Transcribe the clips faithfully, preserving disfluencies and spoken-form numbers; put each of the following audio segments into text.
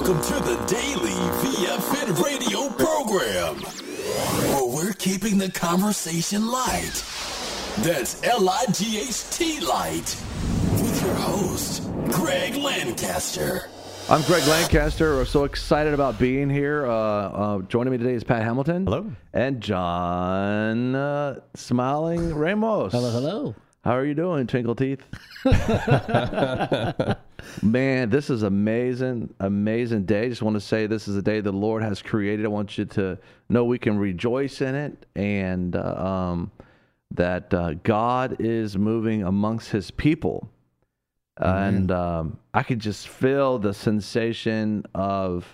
Welcome to the Daily V F N radio program, where we're keeping the conversation light. That's L I G H T light. With your host, Greg Lancaster. I'm Greg Lancaster. We're so excited about being here. Uh, uh, joining me today is Pat Hamilton. Hello. And John uh, Smiling Ramos. Hello, hello. How are you doing, Twinkle Teeth? Man, this is amazing, amazing day. Just want to say this is a day the Lord has created. I want you to know we can rejoice in it, and uh, um, that uh, God is moving amongst his people. Uh, and um, I could just feel the sensation of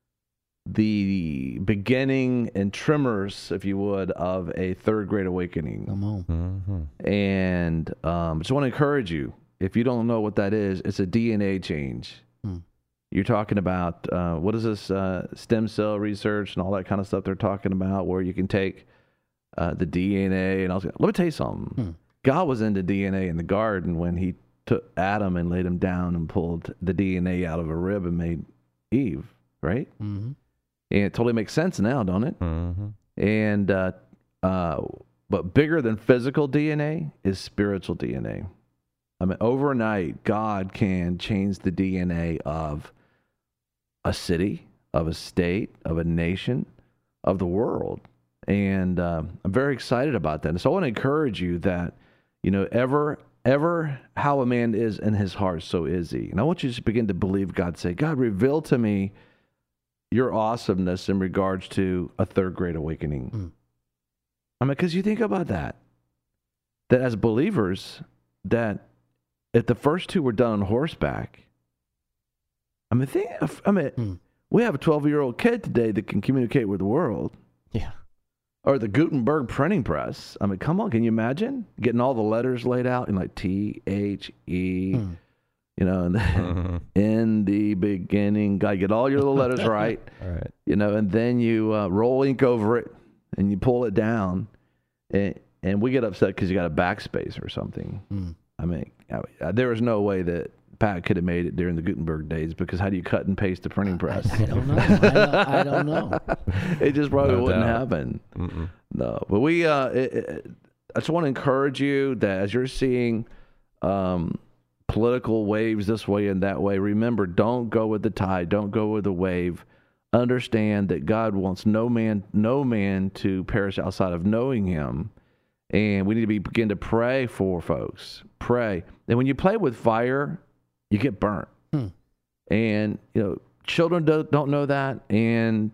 the beginning and tremors, if you would, of a third great awakening. Come on. Mm-hmm. And um, just want to encourage you, if you don't know what that is, it's a D N A change. Hmm. You're talking about, uh, what is this, uh, stem cell research and all that kind of stuff they're talking about, where you can take uh, the D N A and all. Let me tell you something. Hmm. God was into D N A in the garden when he took Adam and laid him down and pulled the D N A out of a rib and made Eve, right? Mm-hmm. And it totally makes sense now, don't it? Mm-hmm. And uh, uh, but bigger than physical D N A is spiritual D N A. I mean, overnight, God can change the D N A of a city, of a state, of a nation, of the world. And uh, I'm very excited about that. And so I want to encourage you that, you know, ever, ever how a man is in his heart, so is he. And I want you to just begin to believe God. Say, God, reveal to me your awesomeness in regards to a third great awakening. Mm. I mean, because you think about that, that as believers, that if the first two were done on horseback, I mean, think, I mean, Mm. we have a twelve-year-old kid today that can communicate with the world. Yeah. Or the Gutenberg printing press. I mean, come on, can you imagine getting all the letters laid out in like T, H, E, Mm. you know, and Mm-hmm. in the beginning, got to get all your little letters right, All right. you know, and then you uh, roll ink over it and you pull it down, and, and we get upset because you got a backspace or something. Mm. I mean, I, there was no way that Pat could have made it during the Gutenberg days, because how do you cut and paste a printing press? I don't know. I don't, I don't know. It just probably No wouldn't doubt. happen. Mm-mm. No, but we, uh, it, it, I just want to encourage you that as you're seeing um, political waves this way and that way, remember, don't go with the tide, don't go with the wave. Understand that God wants no man, no man to perish outside of knowing him. And we need to be, begin to pray for folks. Pray. And when you play with fire, you get burnt. Hmm. And, you know, children don't, don't know that. And,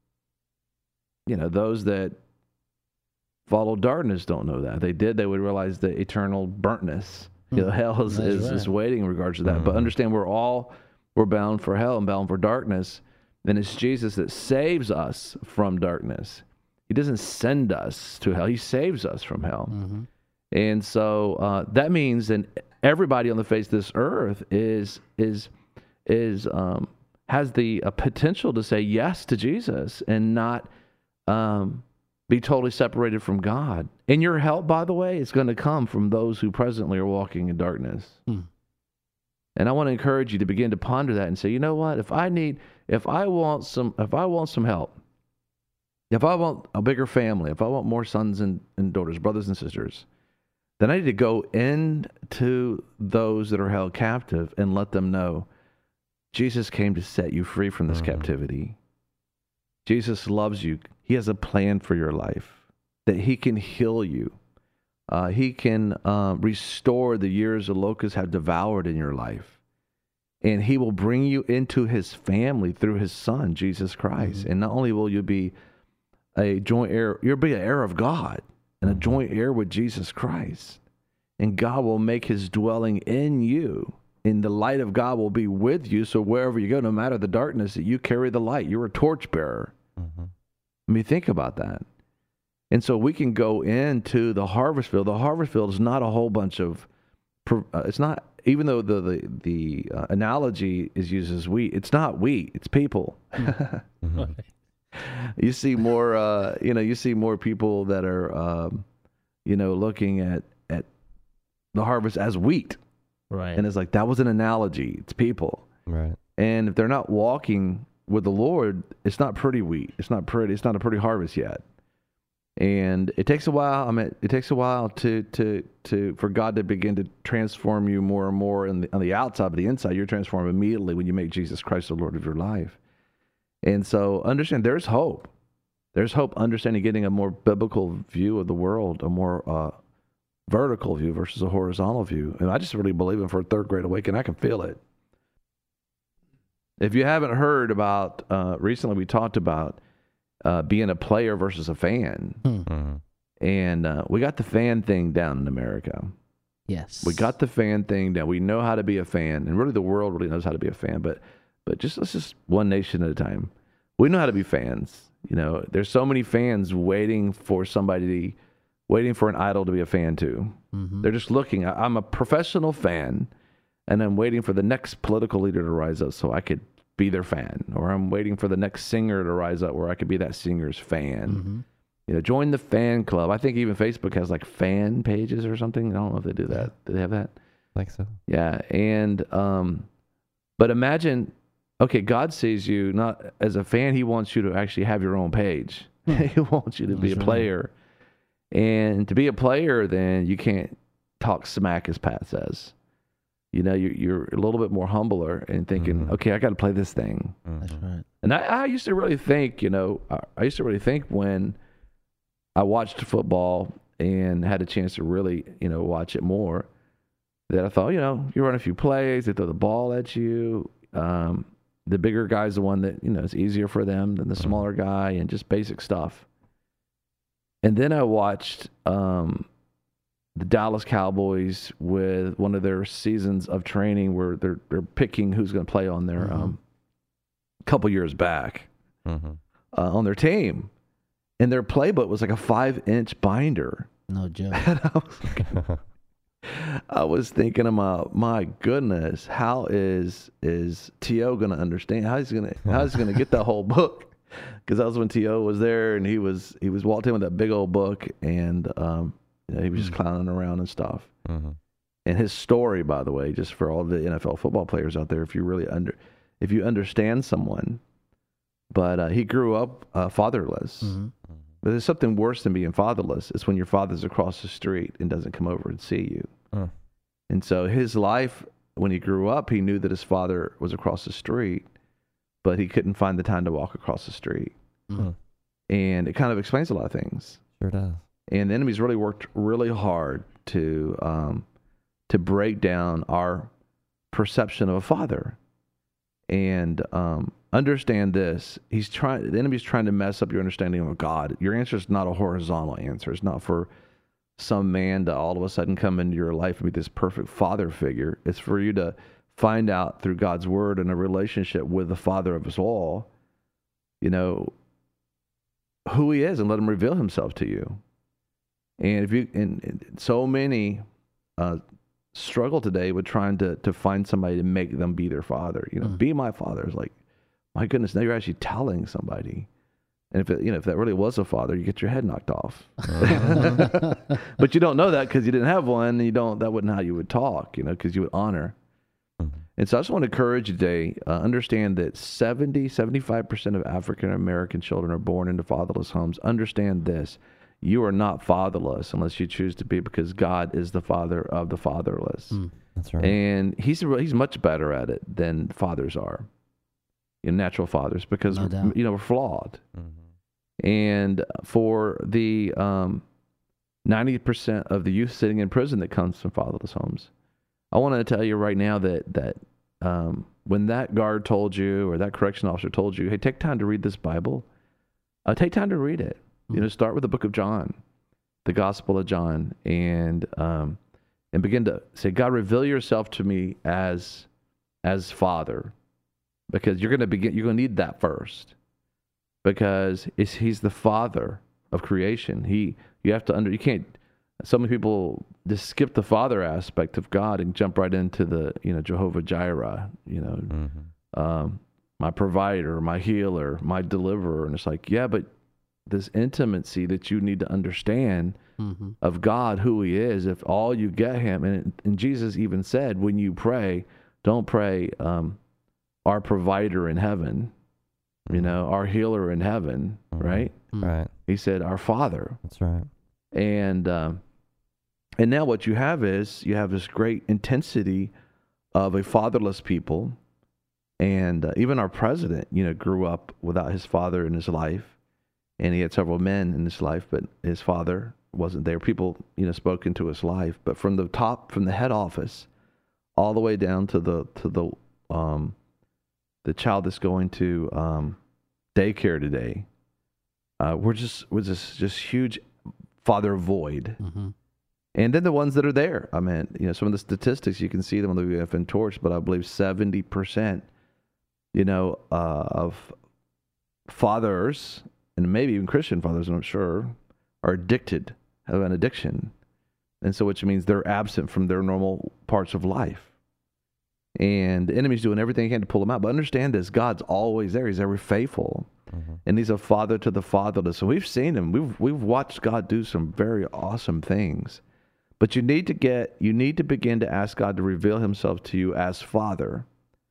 you know, those that follow darkness don't know that. If they did, they would realize the eternal burntness. You know, hell is, That's is, right. is waiting in regards to that. But Mhm. understand, we're all, we're bound for hell and bound for darkness. And it's Jesus that saves us from darkness. He doesn't send us to hell. He saves us from hell. Mm-hmm. And so uh, that means that everybody on the face of this earth is is is um, has the uh, potential to say yes to Jesus and not um, be totally separated from God. And your help, by the way, is going to come from those who presently are walking in darkness. Hmm. And I want to encourage you to begin to ponder that and say, you know what? If I need, if I want some, if I want some help, if I want a bigger family, if I want more sons and, and daughters, brothers and sisters, then I need to go into those that are held captive and let them know Jesus came to set you free from this Mhm. captivity. Jesus loves you. He has a plan for your life, that he can heal you. Uh, he can uh, restore the years the locusts have devoured in your life. And he will bring you into his family through his son, Jesus Christ. Mhm. And not only will you be a joint heir, you'll be an heir of God and a joint heir with Jesus Christ. And God will make his dwelling in you. And the light of God will be with you. So wherever you go, no matter the darkness, that you carry the light. You're a torchbearer. Mm-hmm. I mean, think about that. And so we can go into the harvest field. The harvest field is not a whole bunch of, uh, it's not, even though the, the, the uh, analogy is used as wheat, it's not wheat, it's people. Mm-hmm. You see more, uh, you know, you see more people that are, um, you know, looking at, at the harvest as wheat. Right. And it's like, that was an analogy. It's people. Right. And if they're not walking with the Lord, it's not pretty wheat. It's not pretty. It's not a pretty harvest yet. And it takes a while. I mean, it takes a while to to to for God to begin to transform you more and more on the, on the outside, but the inside, you're transformed immediately when you make Jesus Christ the Lord of your life. And so, understand there's hope. There's hope. Understanding, getting a more biblical view of the world, a more uh, vertical view versus a horizontal view. And I just really believe in for a third grade awakening. I can feel it. If you haven't heard about, uh, recently we talked about uh, being a player versus a fan. Hmm. And uh, we got the fan thing down in America. Yes. We got the fan thing down. We know how to be a fan. And really the world really knows how to be a fan. But but just let's just one nation at a time. We know how to be fans. You know, there's so many fans waiting for somebody, to, waiting for an idol to be a fan too. Mm-hmm. They're just looking. I, I'm a professional fan. And I'm waiting for the next political leader to rise up so I could be their fan. Or I'm waiting for the next singer to rise up where I could be that singer's fan. Mm-hmm. You know, join the fan club. I think even Facebook has like fan pages or something. I don't know if they do that. Do they have that? Like so. Yeah. And, um, but imagine, okay, God sees you not as a fan. He wants you to actually have your own page. He wants you to be a player. And to be a player, then you can't talk smack, as Pat says. You know, you're, you're a little bit more humbler and thinking, Mm-hmm. okay, I got to play this thing. Mm-hmm. That's right. And I, I used to really think, you know, I, I used to really think when I watched football and had a chance to really, you know, watch it more, that I thought, you know, you run a few plays, they throw the ball at you. Um, the bigger guy's the one that, you know, it's easier for them than the smaller guy, and just basic stuff. And then I watched um, the Dallas Cowboys with one of their seasons of training where they're they're picking who's going to play on their Mm-hmm. um, couple years back Mm-hmm. uh, on their team, and their playbook was like a five-inch binder. No joke. And I was, I was thinking about, my goodness, how is is T O going to understand? How is he going to how is he going to get that whole book? Because that was when T O was there, and he was he was walked in with that big old book, and um, you know, he was just clowning around and stuff. Mm-hmm. And his story, by the way, just for all the N F L football players out there, if you really under, if you understand someone, but uh, he grew up uh, fatherless. Mm-hmm. But there's something worse than being fatherless. It's when your father's across the street and doesn't come over and see you. Mm. And so his life, when he grew up, he knew that his father was across the street, but he couldn't find the time to walk across the street. Mm-hmm. And it kind of explains a lot of things. Sure does. And the enemy's really worked really hard to um, to break down our perception of a father. And um, understand this: he's trying. The enemy's trying to mess up your understanding of God. Your answer is not a horizontal answer. It's not for some man to all of a sudden come into your life and be this perfect father figure. It's for you to find out through God's word and a relationship with the Father of us all, you know, who He is, and let Him reveal Himself to you. And if you, and, and so many uh, struggle today with trying to to find somebody to make them be their father. You know, Mm. be my father. It's like, my goodness, now you're actually telling somebody. And if it, you know, if that really was a father, you get your head knocked off. But you don't know that because you didn't have one. And you don't. That wasn't how you would talk. You know, because you would honor. Mm-hmm. And so I just want to encourage you today, uh, understand that seventy, seventy-five percent of African American children are born into fatherless homes. Understand this: you are not fatherless unless you choose to be, because God is the Father of the fatherless. Mm. That's right. And he's he's much better at it than fathers are, you know, natural fathers, because No doubt. you know we're flawed. Mm-hmm. And for the um, ninety percent of the youth sitting in prison that comes from fatherless homes, I want to tell you right now that that um, when that guard told you, or that correction officer told you, hey, take time to read this Bible, uh, take time to read it. You know, start with the book of John, the Gospel of John, and um, and begin to say, God, reveal yourself to me as as Father, because you're going to begin. You're going to need that first, because it's, He's the Father of creation. He you have to under. You can't. So many people just skip the Father aspect of God and jump right into the you know Jehovah Jireh, you know, Mm-hmm. um, my provider, my healer, my deliverer, and it's like, yeah, but this intimacy that you need to understand Mm-hmm. of God, who He is, if all you get Him, and, and Jesus even said, when you pray, don't pray, um, our provider in heaven, you know, our healer in heaven, Mhm. right? Right. He said, our Father. That's right. And um, and now what you have is you have this great intensity of a fatherless people. And uh, even our president, you know, grew up without his father in his life. And he had several men in his life, but his father wasn't there. People, you know, spoke into his life. But from the top, from the head office, all the way down to the to the um, the child that's going to um, daycare today, uh, we're just we're just just huge father void. Mm-hmm. And then the ones that are there, I mean, you know, some of the statistics, you can see them on the W F N Torch, but I believe seventy percent, you know, uh, of fathers, and maybe even Christian fathers, I'm sure, are addicted, have an addiction. And so which means they're absent from their normal parts of life. And the enemy's doing everything he can to pull them out. But understand this, God's always there. He's ever faithful. Mm-hmm. And he's a father to the fatherless. And we've seen him. We've we've watched God do some very awesome things. But you need to get, you need to begin to ask God to reveal himself to you as Father,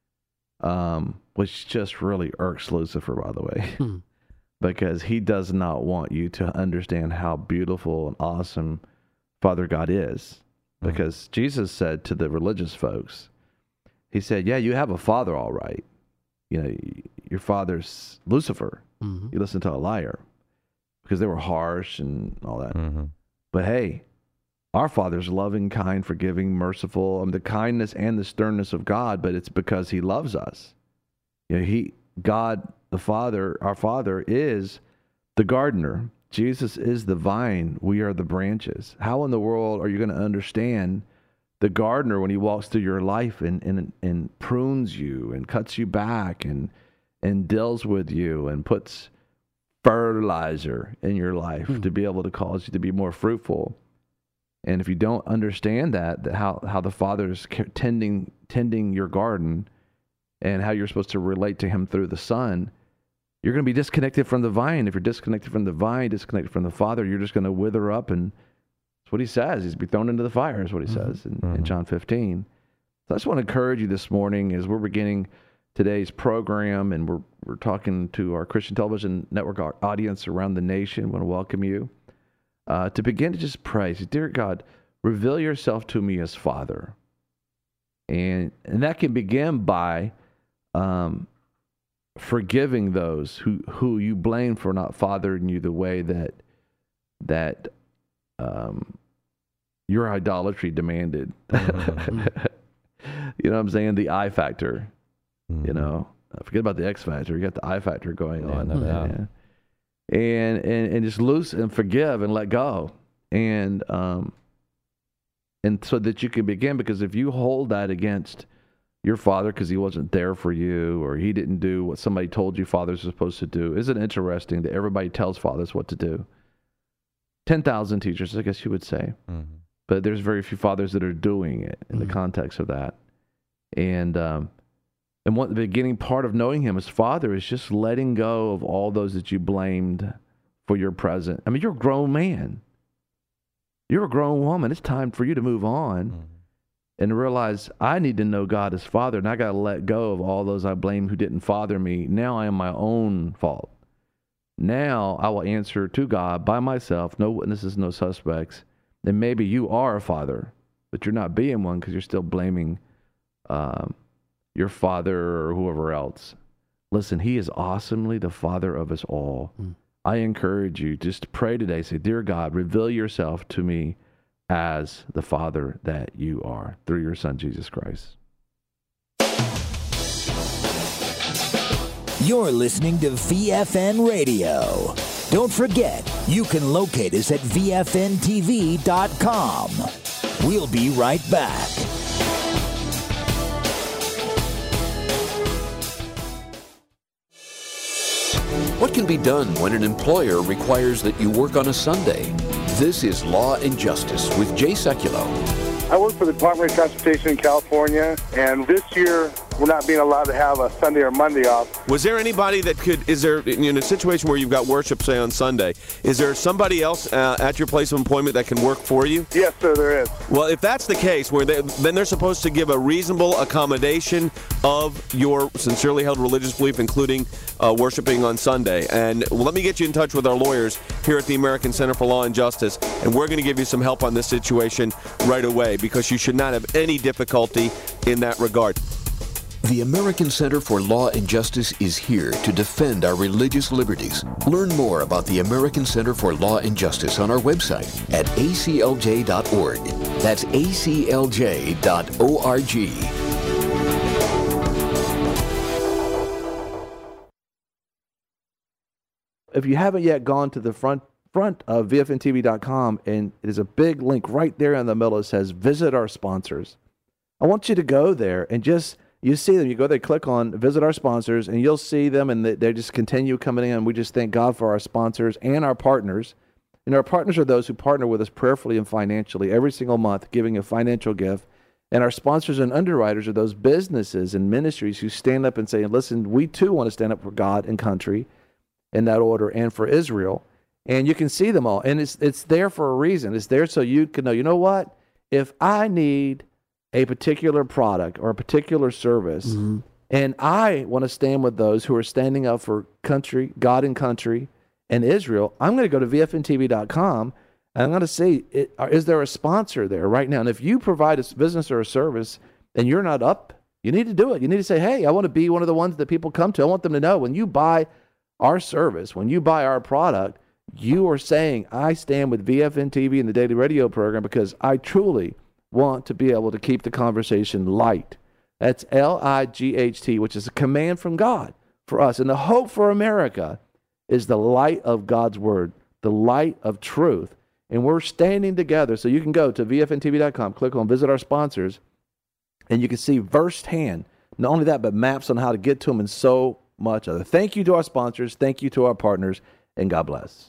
um, which just really irks Lucifer, by the way, Hmm. because he does not want you to understand how beautiful and awesome Father God is. Mhm. Because Jesus said to the religious folks, he said, yeah, you have a father, all right. You know, your father's Lucifer. Mm-hmm. You listen to a liar, because they were harsh and all that. Mm-hmm. But hey, our Father's loving, kind, forgiving, merciful, um, the kindness and the sternness of God, but it's because he loves us. You know, he, God, the Father, our Father is the gardener. Jesus is the vine. We are the branches. How in the world are you going to understand the gardener when he walks through your life and, and, and prunes you and cuts you back and, and deals with you and puts fertilizer in your life Hmm. to be able to cause you to be more fruitful? And if you don't understand that, that how, how the Father is tending, tending your garden and how you're supposed to relate to him through the Son, you're going to be disconnected from the vine. If you're disconnected from the vine, disconnected from the Father, you're just going to wither up. And that's what he says. He's be thrown into the fire is what he Mhm. says in, Mhm. in John fifteen. So I just want to encourage you this morning as we're beginning today's program, and we're, we're talking to our Christian Television Network audience around the nation. I want to welcome you. Uh, to begin to just pray, say, dear God, reveal yourself to me as Father. And and that can begin by um, forgiving those who, who you blame for not fathering you the way that that um, your idolatry demanded. Mhm. You know what I'm saying? The I factor, Mm-hmm. you know. Forget about the X factor. You got the I factor going Yeah, on. no doubt. Yeah. And, and and just loose and forgive and let go, and um and so that you can begin, because if you hold that against your father because he wasn't there for you, or he didn't do what somebody told you fathers are supposed to do, isn't it interesting that everybody tells fathers what to do? ten thousand teachers, I guess you would say, Mm-hmm. but there's very few fathers that are doing it in Mhm. the context of that. And um And what the beginning part of knowing him as Father is just letting go of all those that you blamed for your present. I mean, you're a grown man. You're a grown woman. It's time for you to move on Mm-hmm. and realize I need to know God as Father, and I got to let go of all those I blame who didn't father me. Now I am my own fault. Now I will answer to God by myself, no witnesses, no suspects. Then maybe you are a father, but you're not being one because you're still blaming um, your father or whoever else. Listen, he is awesomely the Father of us all. Mm. I encourage you just to pray today. Say, dear God, reveal yourself to me as the Father that you are through your Son, Jesus Christ. You're listening to V F N Radio. Don't forget, you can locate us at V F N T V dot com. We'll be right back. What can be done when an employer requires that you work on a Sunday? This is Law and Justice with Jay Sekulow. I work for the Department of Transportation in California, and this year we're not being allowed to have a Sunday or Monday off. Was there anybody that could, is there, in a situation where you've got worship, say, on Sunday, is there somebody else uh, at your place of employment that can work for you? Yes, sir, there is. Well, if that's the case, where they, then they're supposed to give a reasonable accommodation of your sincerely held religious belief, including uh, worshiping on Sunday. And well, let me get you in touch with our lawyers here at the American Center for Law and Justice, and we're going to give you some help on this situation right away, because you should not have any difficulty in that regard. The American Center for Law and Justice is here to defend our religious liberties. Learn more about the American Center for Law and Justice on our website at A C L J dot org. That's A C L J dot org. If you haven't yet gone to the front front of V F N T V dot com, and it is a big link right there in the middle that says visit our sponsors. I want you to go there and just, you see them, you go there, click on visit our sponsors, and you'll see them, and they, they just continue coming in. We just thank God for our sponsors and our partners. And our partners are those who partner with us prayerfully and financially every single month, giving a financial gift. And our sponsors and underwriters are those businesses and ministries who stand up and say, listen, we too want to stand up for God and country in that order, and for Israel. And you can see them all. And it's it's there for a reason. It's there so you can know, you know what? If I need a particular product or a particular service, mm-hmm. and I want to stand with those who are standing up for country, God and country, and Israel, I'm going to go to V F N T V dot com, and I'm going to see, it, is there a sponsor there right now? And if you provide a business or a service and you're not up, you need to do it. You need to say, hey, I want to be one of the ones that people come to. I want them to know when you buy our service, when you buy our product, you are saying, I stand with V F N T V and the Daily Radio program because I truly want to be able to keep the conversation light. That's L I G H T, which is a command from God for us. And the hope for America is the light of God's word, the light of truth. And we're standing together. So you can go to V F N T V dot com, click on visit our sponsors, and you can see firsthand, not only that, but maps on how to get to them and so much other. Thank you to our sponsors. Thank you to our partners, and God bless.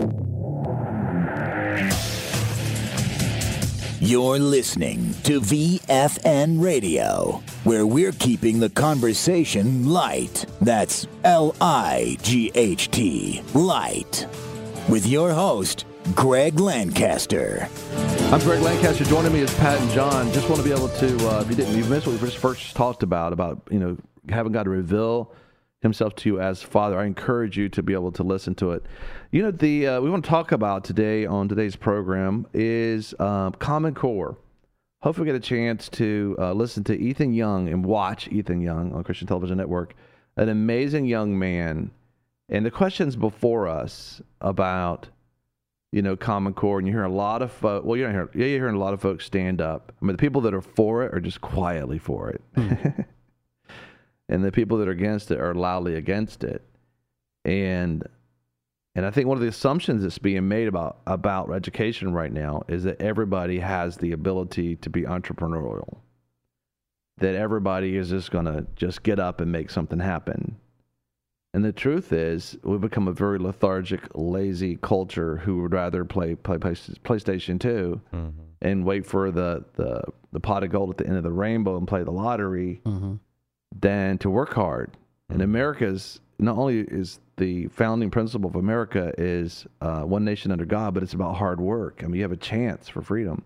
You're listening to V F N Radio, where we're keeping the conversation light. That's L I G H T, light. With your host, Greg Lancaster. I'm Greg Lancaster. Joining me is Pat and John. Just want to be able to, uh, if you didn't, you missed what we first, first talked about, about, you know, having God to reveal himself to you as Father. I encourage you to be able to listen to it. You know, the uh, we want to talk about today on today's program is um, Common Core. Hopefully we get a chance to uh, listen to Ethan Young and watch Ethan Young on Christian Television Network, an amazing young man. And the questions before us about, you know, Common Core, and you hear a lot of folks, well, you're not hearing, yeah, you're hearing a lot of folks stand up. I mean, the people that are for it are just quietly for it. Mm. And the people that are against it are loudly against it. And and I think one of the assumptions that's being made about, about education right now is that everybody has the ability to be entrepreneurial. That everybody is just going to just get up and make something happen. And the truth is, we've become a very lethargic, lazy culture who would rather play play, play PlayStation two mm-hmm. and wait for the, the, the pot of gold at the end of the rainbow and play the lottery. Mm-hmm. Than to work hard. And America's, not only is the founding principle of America is uh, one nation under God, but it's about hard work. I mean, you have a chance for freedom.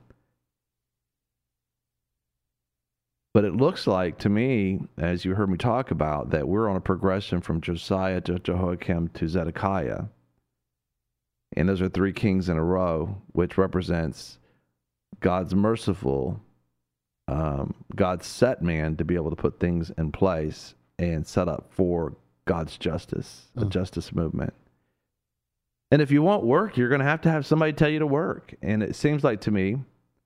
But it looks like to me, as you heard me talk about, that we're on a progression from Josiah to Jehoiakim to Zedekiah. And those are three kings in a row, which represents God's merciful Um, God set man to be able to put things in place and set up for God's justice, the oh. justice movement. And if you want work, you're going to have to have somebody tell you to work. And it seems like to me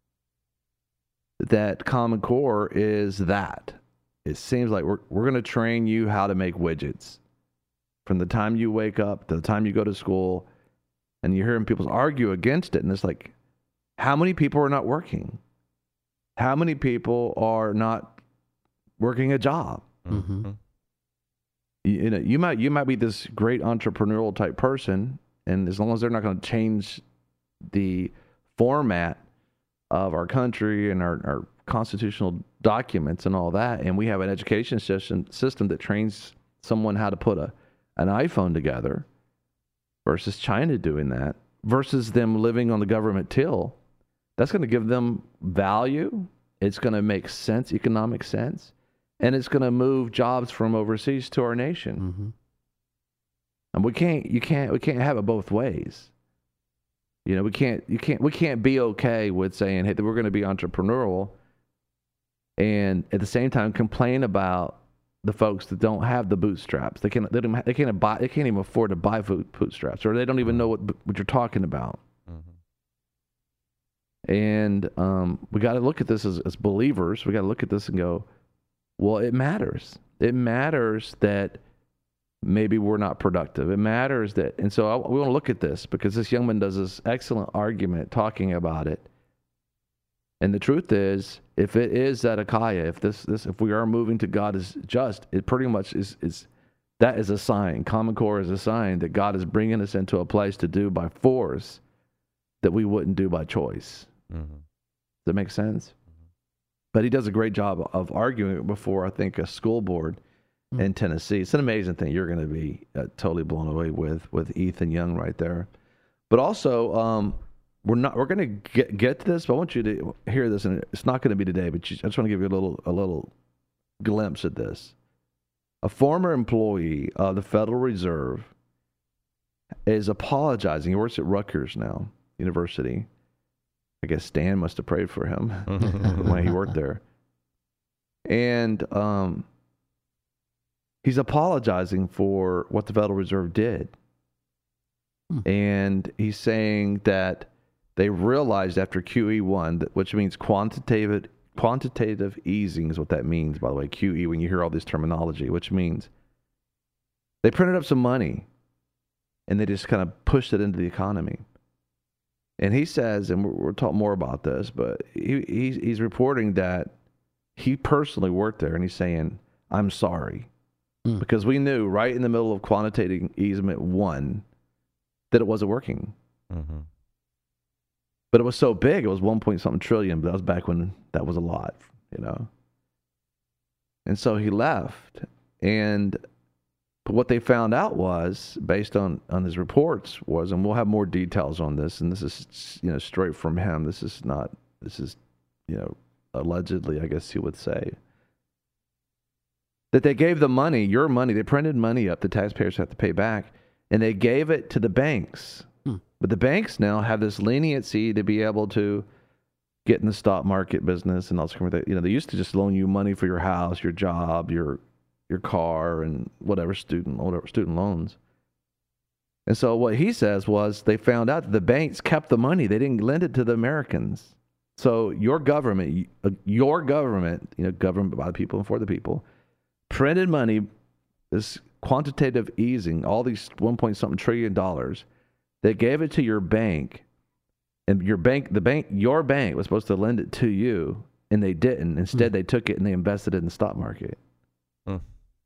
that Common Core is that. It seems like we're we're going to train you how to make widgets from the time you wake up to the time you go to school. And you're hearing people argue against it. And it's like, how many people are not working? How many people are not working a job? Mm-hmm. You, you know, you might you might be this great entrepreneurial type person, and as long as they're not going to change the format of our country and our, our constitutional documents and all that, and we have an education system system that trains someone how to put a an iPhone together versus China doing that, versus them living on the government till, that's going to give them value. It's going to make sense, economic sense, and it's going to move jobs from overseas to our nation. Mm-hmm. And we can't, you can't, we can't have it both ways. You know, we can't, you can't, we can't be okay with saying, hey, that we're going to be entrepreneurial, and at the same time complain about the folks that don't have the bootstraps. They can't, they don't, they can't buy, they can't even afford to buy food bootstraps, or they don't even know what what you're talking about. Mm-hmm. And um, we got to look at this as, as believers. We got to look at this and go, well, it matters. It matters that maybe we're not productive. It matters that, and so I, we want to look at this because this young man does this excellent argument talking about it. And the truth is, if it is Zedekiah, if this, this, if we are moving to God is just, it pretty much is, is that is a sign. Common Core is a sign that God is bringing us into a place to do by force that we wouldn't do by choice. Mm-hmm. Does that make sense? Mm-hmm. But he does a great job of arguing it before, I think, a school board mm-hmm. in Tennessee. It's an amazing thing. You're going to be uh, totally blown away with with Ethan Young right there. But also, um, We're not. We're going to get get to this, but I want you to hear this, and it's not going to be today. But you, I just want to give you a little a little glimpse at this. A former employee of the Federal Reserve is apologizing. He works at Rutgers now, University. I guess Stan must have prayed for him when he worked there, and um, he's apologizing for what the Federal Reserve did, hmm. and he's saying that they realized after Q E one, which means quantitative quantitative easing is what that means, by the way, Q E, when you hear all this terminology, which means they printed up some money and they just kind of pushed it into the economy. And he says, and we'll talk more about this, but he, he's, he's reporting that he personally worked there, and he's saying, I'm sorry. Mm. Because we knew right in the middle of quantitative easement one that it wasn't working. Mm-hmm. But it was so big, it was one point something trillion, but that was back when that was a lot, you know. And so he left. And but what they found out was, based on, on his reports, was, and we'll have more details on this, and this is, you know, straight from him. This is not, this is, you know, allegedly, I guess you would say, that they gave the money, your money, they printed money up, the taxpayers have to pay back, and they gave it to the banks. But the banks now have this leniency to be able to get in the stock market business and all this kind of thing. You know, they used to just loan you money for your house, your job, your your car, and whatever student whatever student loans. And so what he says was they found out that the banks kept the money; they didn't lend it to the Americans. So your government, your government, you know, government by the people and for the people, printed money, this quantitative easing, all these one point something trillion dollars. They gave it to your bank, and your bank, the bank, your bank was supposed to lend it to you, and they didn't. Instead, mm. they took it and they invested it in the stock market. Mm.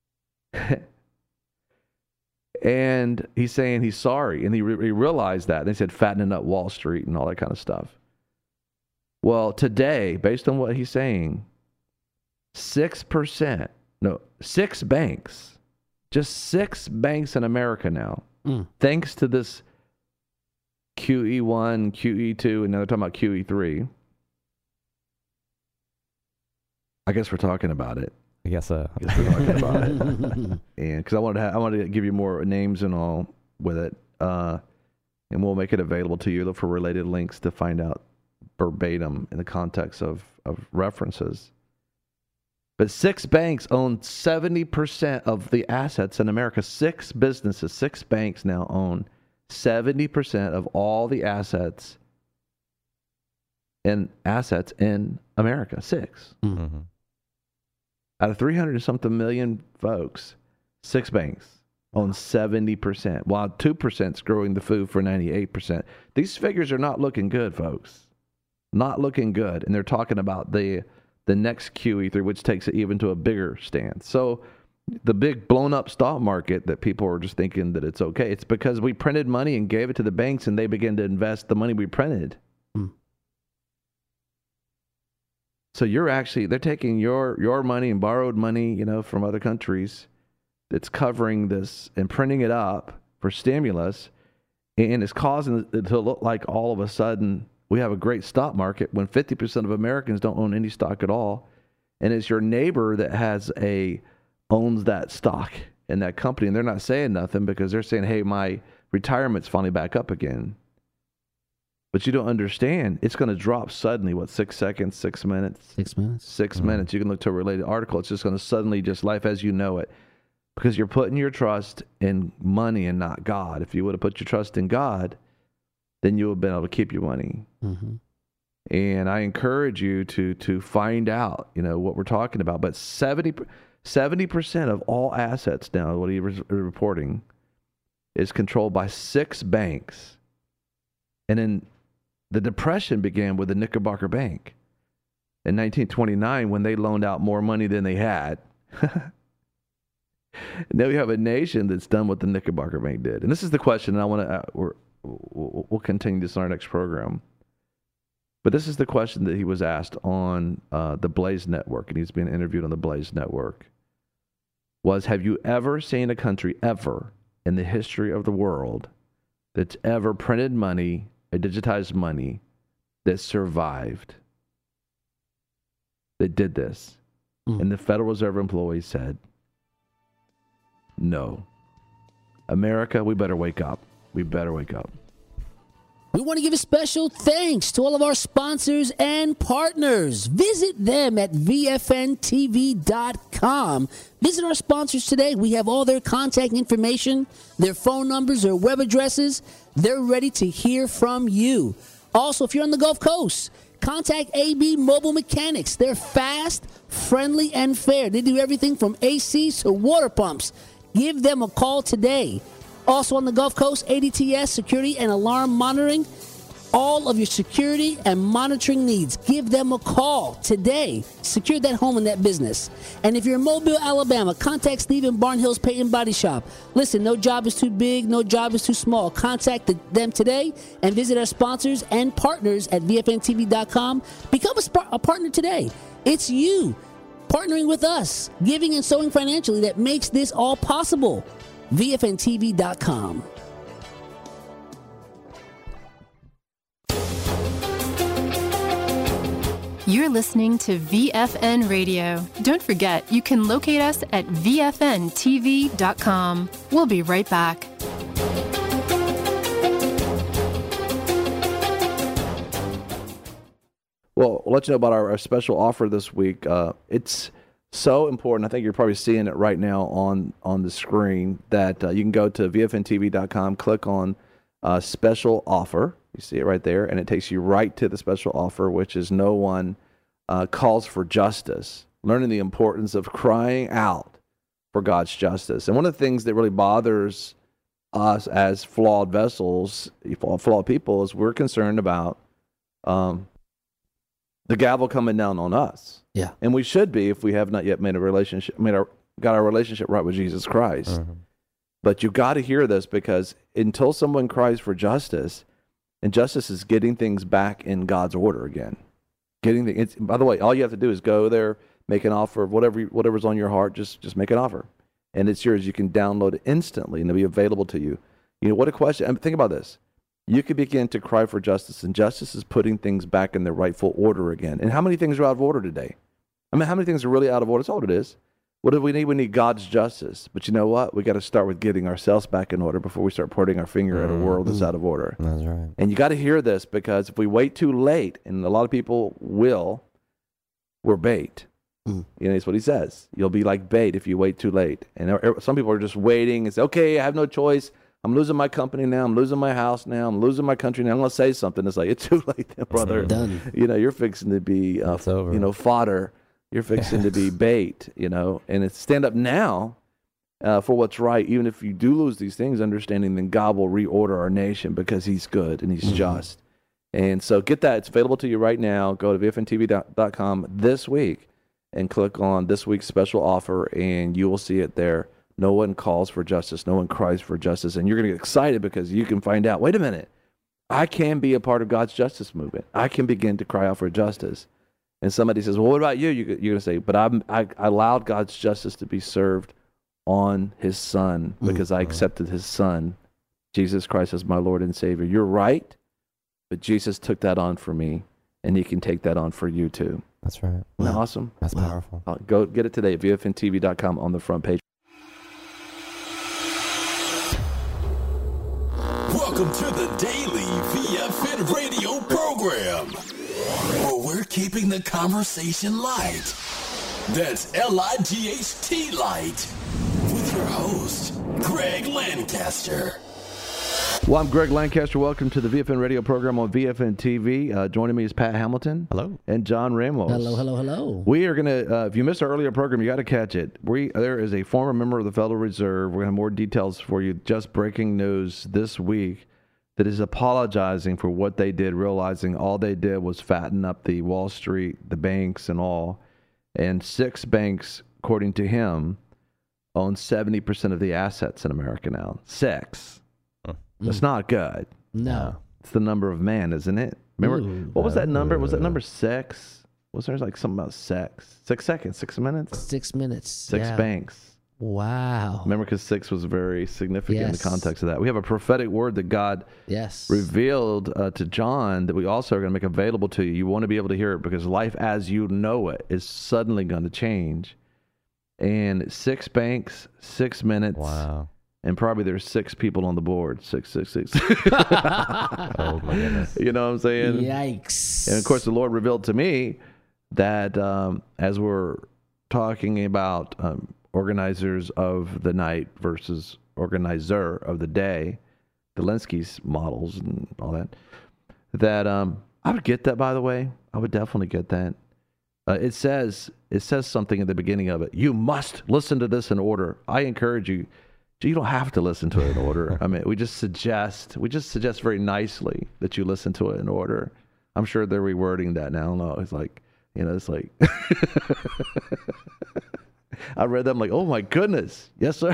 And he's saying he's sorry, and he, re- he realized that. And they said fattening up Wall Street and all that kind of stuff. Well, today, based on what he's saying, six percent, no, six banks, just six banks in America now, mm. thanks to this Q E one, Q E two, and now they're talking about Q E three. I guess we're talking about it. I guess so. I guess we're talking about it. And because I wanted to, have, I wanted to give you more names and all with it, uh, and we'll make it available to you. Look for related links to find out verbatim in the context of of references. But six banks own seventy percent of the assets in America. Six businesses, six banks now own seventy percent of all the assets and assets in America. Six. Mm-hmm. Out of three hundred something million folks, six banks own seventy percent, while two percent is growing the food for ninety-eight percent. These figures are not looking good, folks. Not looking good. And they're talking about the the next Q E three, which takes it even to a bigger stance. So the big blown up stock market that people are just thinking that it's okay, it's because we printed money and gave it to the banks, and they began to invest the money we printed. Hmm. So you're actually, they're taking your, your money and borrowed money, you know, from other countries that's covering this and printing it up for stimulus, and it's causing it to look like all of a sudden we have a great stock market when fifty percent of Americans don't own any stock at all. And it's your neighbor that has a, owns that stock in that company, and they're not saying nothing because they're saying, hey, my retirement's finally back up again. But you don't understand. It's going to drop suddenly, what, six seconds, six minutes? Six minutes. Six Mm-hmm. minutes. You can look to a related article. It's just going to suddenly just life as you know it. Because you're putting your trust in money and not God. If you would have put your trust in God, then you would have been able to keep your money. Mm-hmm. And I encourage you to to find out, you know, what we're talking about. But seventy, seventy percent of all assets now, what he was reporting, is controlled by six banks. And then the Depression began with the Knickerbocker Bank in nineteen twenty-nine when they loaned out more money than they had. Now we have a nation that's done what the Knickerbocker Bank did. And this is the question, and I want to, uh, we're, we'll, we'll continue this in our next program. But this is the question that he was asked on uh, the Blaze Network, and he's being interviewed on the Blaze Network, was, have you ever seen a country ever in the history of the world that's ever printed money, a digitized money, that survived, that did this? Mm. And the Federal Reserve employees said, no. America, we better wake up. We better wake up. We want to give a special thanks to all of our sponsors and partners. Visit them at V F N T V dot com. Visit our sponsors today. We have all their contact information, their phone numbers, their web addresses. They're ready to hear from you. Also, if you're on the Gulf Coast, contact A B Mobile Mechanics. They're fast, friendly, and fair. They do everything from A Cs to water pumps. Give them a call today. Also on the Gulf Coast, A D T S Security and Alarm Monitoring. All of your security and monitoring needs. Give them a call today. Secure that home and that business. And if you're in Mobile, Alabama, contact Stephen Barnhill's Paint and Body Shop. Listen, no job is too big, no job is too small. Contact the, them today and visit our sponsors and partners at V F N T V dot com. Become a, sp- a partner today. It's you partnering with us, giving and sowing financially that makes this all possible. V F N T V dot com. You're listening to V F N Radio. Don't forget, you can locate us at V F N T V dot com. We'll be right back. Well, I'll let you know about our, our special offer this week. Uh, it's so important. I think you're probably seeing it right now on, on the screen that uh, you can go to V F N T V dot com, click on uh, special offer. You see it right there, and it takes you right to the special offer, which is No One uh, Calls for Justice, learning the importance of crying out for God's justice. And one of the things that really bothers us as flawed vessels, flawed people, is we're concerned about um, the gavel coming down on us. Yeah. And we should be if we have not yet made a relationship, made our, got our relationship right with Jesus Christ. Uh-huh. But you got to hear this, because until someone cries for justice, and justice is getting things back in God's order again. Getting the, it's, by the way, all you have to do is go there, make an offer of whatever, whatever's on your heart, just, just make an offer. And it's yours. You can download it instantly, and it'll be available to you. You know, what a question. I mean, think about this. You could begin to cry for justice, and justice is putting things back in their rightful order again. And how many things are out of order today? I mean, how many things are really out of order? That's all it is. What do we need? We need God's justice. But you know what? We got to start with getting ourselves back in order before we start pointing our finger at a world that's out of order. That's right. And you got to hear this, because if we wait too late, and a lot of people will, we're bait. Mm. You know, that's what he says. You'll be like bait if you wait too late. And some people are just waiting and say, okay, I have no choice. I'm losing my company now. I'm losing my house now. I'm losing my country now. I'm going to say something. It's like, it's too late then, brother. Done. You know, you're fixing to be, uh, It's over. you know, fodder. You're fixing to be bait, you know. And it's stand up now uh, for what's right. Even if you do lose these things, understanding then God will reorder our nation, because he's good and he's Mm-hmm. just. And so get that. It's available to you right now. Go to V F N T V dot com this week and click on this week's special offer, and you will see it there. No one calls for justice. No one cries for justice. And you're going to get excited, because you can find out, wait a minute, I can be a part of God's justice movement. I can begin to cry out for justice. And somebody says, well, what about you? you you're going to say, but I'm, I, I allowed God's justice to be served on his son because I accepted his son, Jesus Christ, as my Lord and Savior. You're right, but Jesus took that on for me, and he can take that on for you too. That's right. Isn't that awesome? That's powerful. Uh, go get it today at V F N T V dot com on the front page. Welcome to the daily V F N radio program, where we're keeping the conversation light. That's L I G H T Light, with your host, Greg Lancaster. Well, I'm Greg Lancaster. Welcome to the V F N radio program on V F N T V. Uh, joining me is Pat Hamilton. Hello. And John Ramos. Hello, hello, hello. We are going to, uh, if you missed our earlier program, you got to catch it. We There is a former member of the Federal Reserve. We're going to have more details for you. Just breaking news this week that is apologizing for what they did, realizing all they did was fatten up the Wall Street, the banks and all. And six banks, according to him, own seventy percent of the assets in America now. Six. That's not good. No. It's the number of man, isn't it? Remember, Ooh. what was that number? Was that number six? Was there like something about sex? Six seconds, six minutes? Six minutes. Six yeah. banks. Wow. Remember, because six was very significant in Yes. the context of that. We have a prophetic word that God Yes. revealed uh, to John that we also are going to make available to you. You want to be able to hear it because life as you know it is suddenly going to change. And six banks, six minutes. Wow. And probably there's six people on the board. Six, six, six. Oh, my goodness. You know what I'm saying? Yikes. And of course, the Lord revealed to me that um, as we're talking about um, organizers of the night versus organizer of the day, the Linsky's models and all that, that um, I would get that, by the way. I would definitely get that. Uh, it says it says something at the beginning of it. You must listen to this in order. I encourage you. You don't have to listen to it in order. I mean, we just suggest, we just suggest very nicely that you listen to it in order. I'm sure they're rewording that now. I don't know. It's like, you know, it's like, I read that. I'm like, oh my goodness. Yes, sir.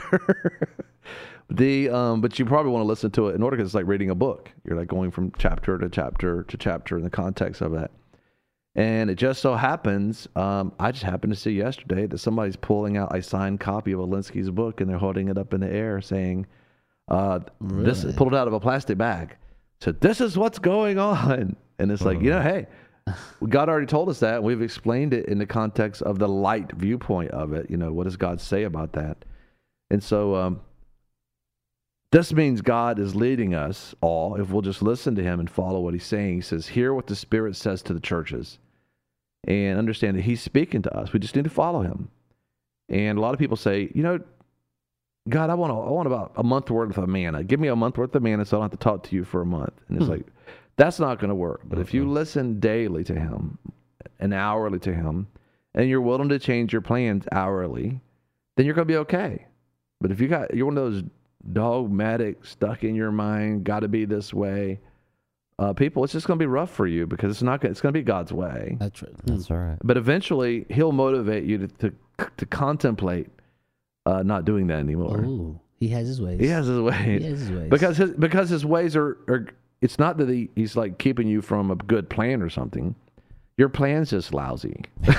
the, um, but you probably want to listen to it in order because it's like reading a book. You're like going from chapter to chapter to chapter in the context of that. And it just so happens, um, I just happened to see yesterday that somebody's pulling out a signed copy of Alinsky's book and they're holding it up in the air saying, uh, Really? this pulled it out of a plastic bag. So this is what's going on. And it's like, you know, hey, God already told us that. And we've explained it in the context of the light viewpoint of it. You know, what does God say about that? And so um, this means God is leading us all, if we'll just listen to him and follow what he's saying. He says, hear what the Spirit says to the churches. And understand that he's speaking to us. We just need to follow him. And a lot of people say, you know, God, I want a, I want about a month worth of manna. Give me a month worth of manna so I don't have to talk to you for a month. And it's Hmm. like, that's not going to work. But if you Mhm. listen daily to him and hourly to him, and you're willing to change your plans hourly, then you're going to be okay. But if you got, you're one of those dogmatic, stuck in your mind, got to be this way, Uh, people, it's just going to be rough for you because it's not. Gonna, it's going to be God's way. That's right. That's all right. But eventually, He'll motivate you to to, to contemplate uh, not doing that anymore. Oh, he has his ways. He has His ways. He has his ways. because his because His ways are, are. It's not that he, He's like keeping you from a good plan or something. Your plan's just lousy.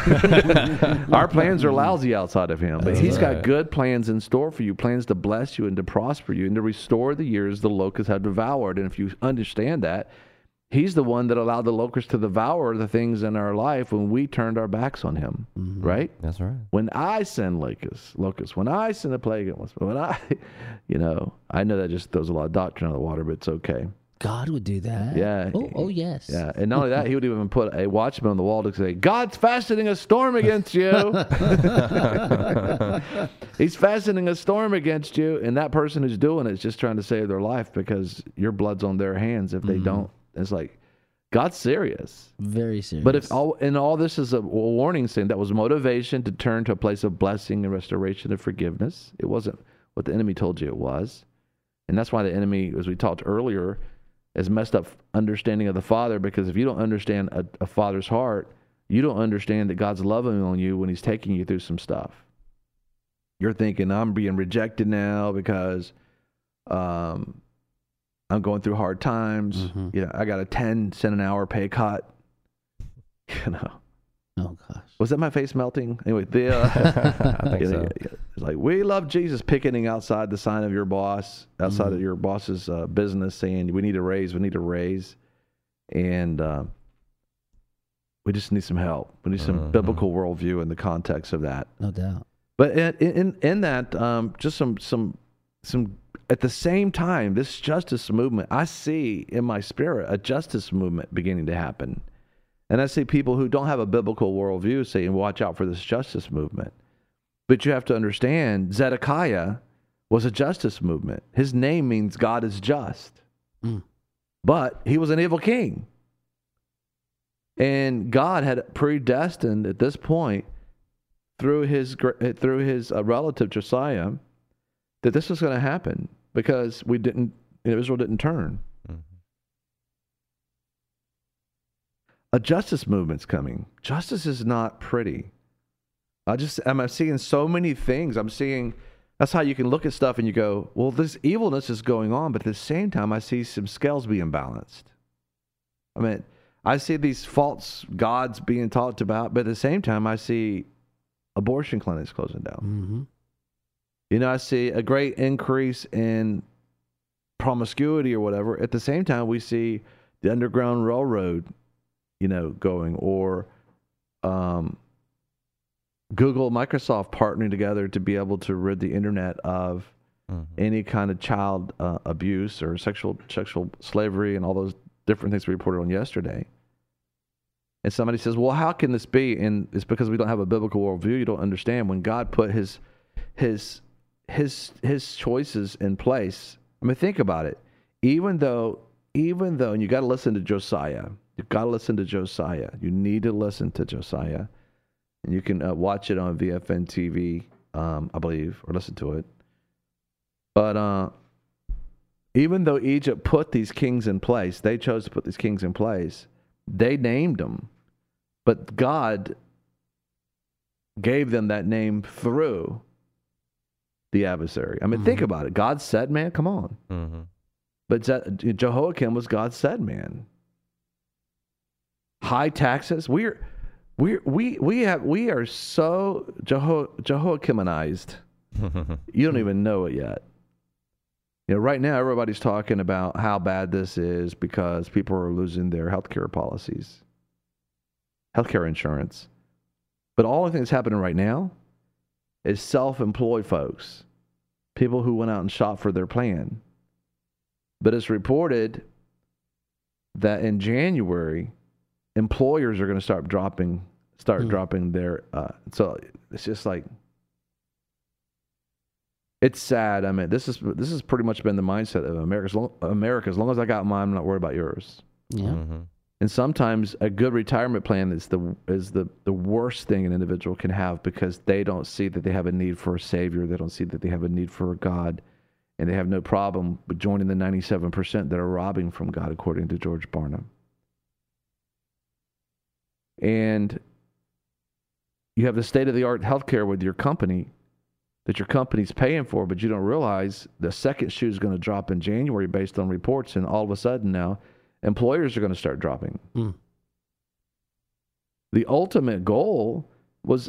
Our plans are lousy outside of Him, but That's He's right. got good plans in store for you. Plans to bless you and to prosper you and to restore the years the locusts have devoured. And if you understand that, He's the one that allowed the locusts to devour the things in our life when we turned our backs on Him, Mhm. right? That's right. When I send locusts, locusts, when I send a plague, when I, you know, I know that just throws a lot of doctrine out of the water, but it's okay. God would do that. Yeah. Oh, oh yes. Yeah, and not only that, He would even put a watchman on the wall to say, God's fastening a storm against you. He's fastening a storm against you, and that person who's doing it is just trying to save their life because your blood's on their hands if they Mhm. don't. It's like, God's serious. Very serious. But if all and all this is a warning saying that was motivation to turn to a place of blessing and restoration and forgiveness. It wasn't what the enemy told you it was. And that's why the enemy, as we talked earlier, has messed up understanding of the Father, because if you don't understand a, a father's heart, you don't understand that God's loving on you when He's taking you through some stuff. You're thinking, I'm being rejected now because um, I'm going through hard times. Mhm. You know, I got a ten cent an hour pay cut. You know, Oh gosh. Was that my face melting? Anyway, the uh, I think yeah, so. yeah, yeah. It's like, we love Jesus, picketing outside the sign of your boss, outside Mm-hmm. of your boss's uh, business, saying we need a raise, we need a raise, and uh, we just need some help. We need some Mhm. biblical worldview in the context of that. No doubt. But in in, in that, um, just some some some at the same time, this justice movement, I see in my spirit a justice movement beginning to happen. And I see people who don't have a biblical worldview saying, watch out for this justice movement. But you have to understand, Zedekiah was a justice movement. His name means God is just. Mm. But he was an evil king. And God had predestined at this point, through his, through his uh, relative Josiah, that this was going to happen because we didn't, Israel didn't turn. A justice movement's coming. Justice is not pretty. I just, I'm seeing so many things. I'm seeing, that's how you can look at stuff and you go, well, this evilness is going on, but at the same time, I see some scales being balanced. I mean, I see these false gods being talked about, but at the same time, I see abortion clinics closing down. Mm-hmm. You know, I see a great increase in promiscuity or whatever. At the same time, we see the Underground Railroad, you know, going, or um, Google, Microsoft partnering together to be able to rid the internet of mm-hmm. any kind of child uh, abuse or sexual sexual slavery and all those different things we reported on yesterday. And somebody says, well, how can this be? And it's because we don't have a biblical worldview. You don't understand when God put his his his his choices in place. I mean, think about it. Even though, even though, and you got to listen to Josiah. You've got to listen to Josiah. You need to listen to Josiah. And you can uh, watch it on V F N T V, um, I believe, or listen to it. But uh, even though Egypt put these kings in place, they chose to put these kings in place, they named them. But God gave them that name through the adversary. I mean, mm-hmm. think about it. God said man, come on. Mm-hmm. But Je- Jehoiakim was God's said man. High taxes. We're we we we have we are so Jeho, Jehoiakimanized. You don't even know it yet. You know, right now everybody's talking about how bad this is because people are losing their healthcare policies, healthcare insurance. But all the things happening right now is self-employed folks, people who went out and shopped for their plan. But it's reported that in January, employers are going to start dropping, start mm. dropping their. Uh, so it's just like, it's sad. I mean, this is this has pretty much been the mindset of America. As long, America, as long as I got mine, I'm not worried about yours. Yeah. Mm-hmm. And sometimes a good retirement plan is the is the the worst thing an individual can have because they don't see that they have a need for a savior. They don't see that they have a need for a God, and they have no problem with joining the ninety-seven percent that are robbing from God, according to George Barna. And you have the state-of-the-art healthcare with your company that your company's paying for, but you don't realize the second shoe is going to drop in January based on reports, and all of a sudden now employers are going to start dropping. Mm. The ultimate goal was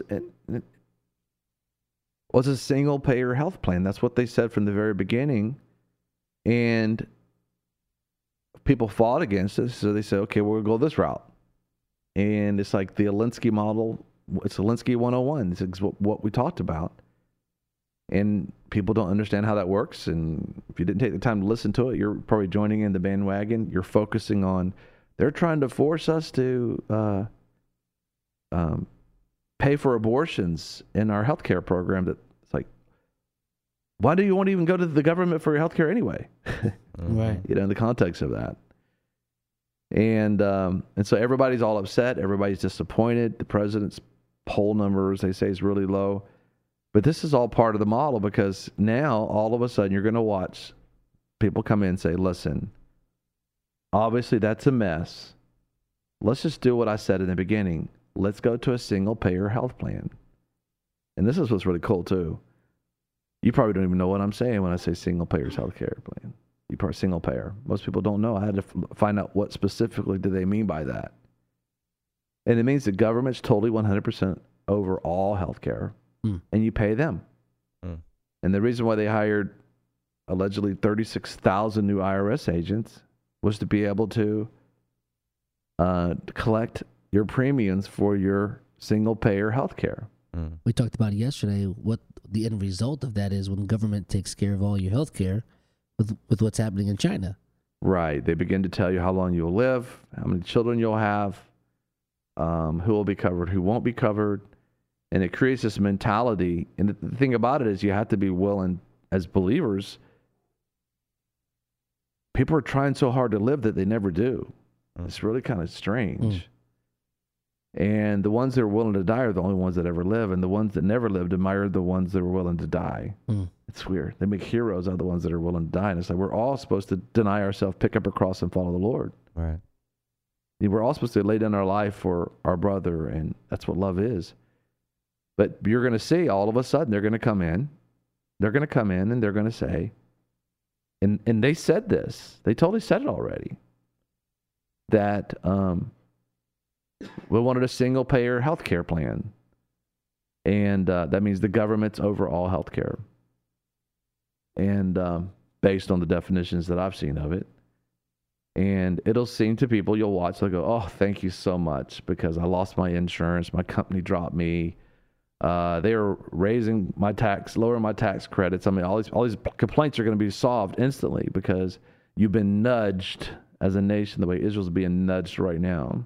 was a single-payer health plan. That's what they said from the very beginning, and people fought against it, so they said, okay, we'll go this route. And it's like the Alinsky model. It's Alinsky one oh one. It's what we talked about. And people don't understand how that works. And if you didn't take the time to listen to it, you're probably joining in the bandwagon. You're focusing on, they're trying to force us to uh, um, pay for abortions in our healthcare program. That it's like, why do you want to even go to the government for your healthcare anyway? Right. You know, in the context of that. And um, and so everybody's all upset. Everybody's disappointed. The president's poll numbers, they say, is really low. But this is all part of the model because now all of a sudden you're going to watch people come in and say, listen, obviously that's a mess. Let's just do what I said in the beginning. Let's go to a single payer health plan. And this is what's really cool too. You probably don't even know what I'm saying when I say single payer's health care plan. You probably single payer. Most people don't know. I had to f- find out what specifically do they mean by that. And it means the government's totally one hundred percent over all health care, Mm. and you pay them. Mm. And the reason why they hired allegedly thirty-six thousand new I R S agents was to be able to uh, collect your premiums for your single-payer health care. Mm. We talked about it yesterday. What the end result of that is when government takes care of all your health care with, with what's happening in China. Right. They begin to tell you how long you'll live, how many children you'll have, um, who will be covered, who won't be covered. And it creates this mentality. And the, the thing about it is you have to be willing, as believers, people are trying so hard to live that they never do. Mm. It's really kind of strange. Mm. And the ones that are willing to die are the only ones that ever live. And the ones that never lived admire the ones that are willing to die. Mm. It's weird. They make heroes out of the ones that are willing to die. And it's like we're all supposed to deny ourselves, pick up our cross, and follow the Lord. Right. We're all supposed to lay down our life for our brother, and that's what love is. But you're going to see all of a sudden they're going to come in. They're going to come in and they're going to say, and, and they said this. They totally said it already, that um, we wanted a single-payer health care plan. And uh, that means the government's over all health care. And um, based on the definitions that I've seen of it. And it'll seem to people, you'll watch, they'll go, oh, thank you so much, because I lost my insurance, my company dropped me, uh, they are raising my tax, lowering my tax credits. I mean, all these all these complaints are going to be solved instantly because you've been nudged as a nation the way Israel's being nudged right now.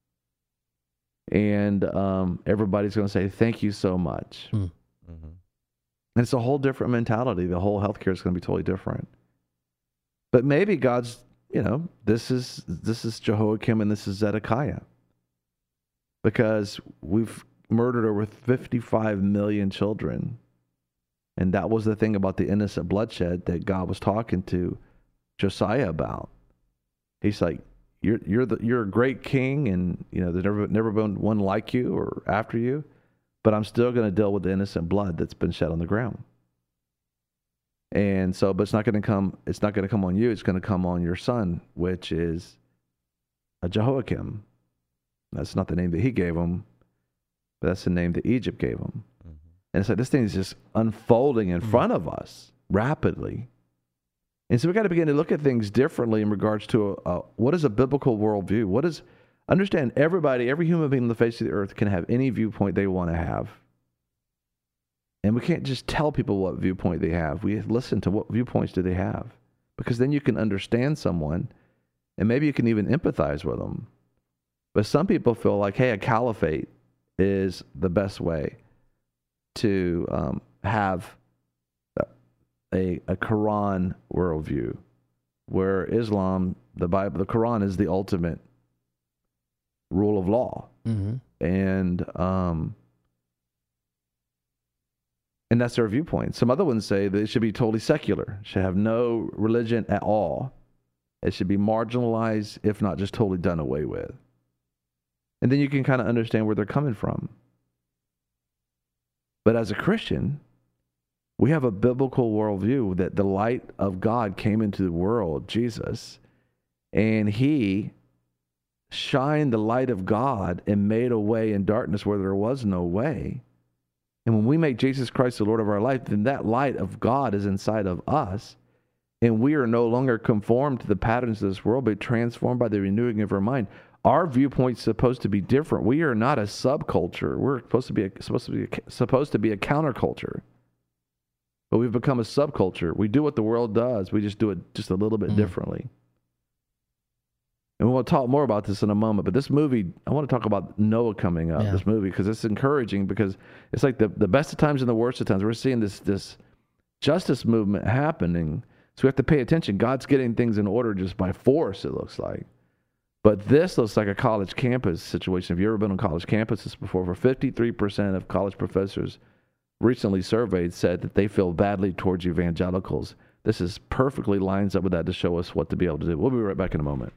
And um, everybody's going to say, thank you so much. Mm. Mm-hmm. And it's a whole different mentality. The whole healthcare is going to be totally different. But maybe God's, you know, this is this is Jehoiakim and this is Zedekiah. Because we've murdered over fifty-five million children. And that was the thing about the innocent bloodshed that God was talking to Josiah about. He's like, you're you're the you're a great king, and you know there's never never been one like you or after you, but I'm still going to deal with the innocent blood that's been shed on the ground. And so, but it's not going to come. It's not going to come on you. It's going to come on your son, which is a Jehoiakim. That's not the name that he gave him, but that's the name that Egypt gave him. Mm-hmm. And it's like this thing is just unfolding in mm-hmm. front of us rapidly. And so we got to begin to look at things differently in regards to a, a, what is a biblical worldview? What is, understand everybody, every human being on the face of the earth can have any viewpoint they want to have. And we can't just tell people what viewpoint they have. We listen to what viewpoints do they have. Because then you can understand someone and maybe you can even empathize with them. But some people feel like, hey, a caliphate is the best way to um, have A, a Quran worldview, where Islam, the Bible, the Quran is the ultimate rule of law, mm-hmm. and um, and that's their viewpoint. Some other ones say that it should be totally secular, should have no religion at all. It should be marginalized, if not just totally done away with. And then you can kind of understand where they're coming from. But as a Christian, we have a biblical worldview that the light of God came into the world, Jesus, and he shined the light of God and made a way in darkness where there was no way. And when we make Jesus Christ the Lord of our life, then that light of God is inside of us, and we are no longer conformed to the patterns of this world, but transformed by the renewing of our mind. Our viewpoint's supposed to be different. We are not a subculture. We're supposed to be a, supposed to be a, supposed to be a counterculture. But we've become a subculture. We do what the world does. We just do it just a little bit mm. differently. And we want to talk more about this in a moment. But this movie, I want to talk about Noah coming up, yeah. this movie, because it's encouraging, because it's like the, the best of times and the worst of times. We're seeing this, this justice movement happening. So we have to pay attention. God's getting things in order just by force, it looks like. But this looks like a college campus situation. Have you ever been on college campuses before? For fifty-three percent of college professors recently surveyed said that they feel badly towards evangelicals. This is perfectly lines up with that to show us what to be able to do. We'll be right back in a moment.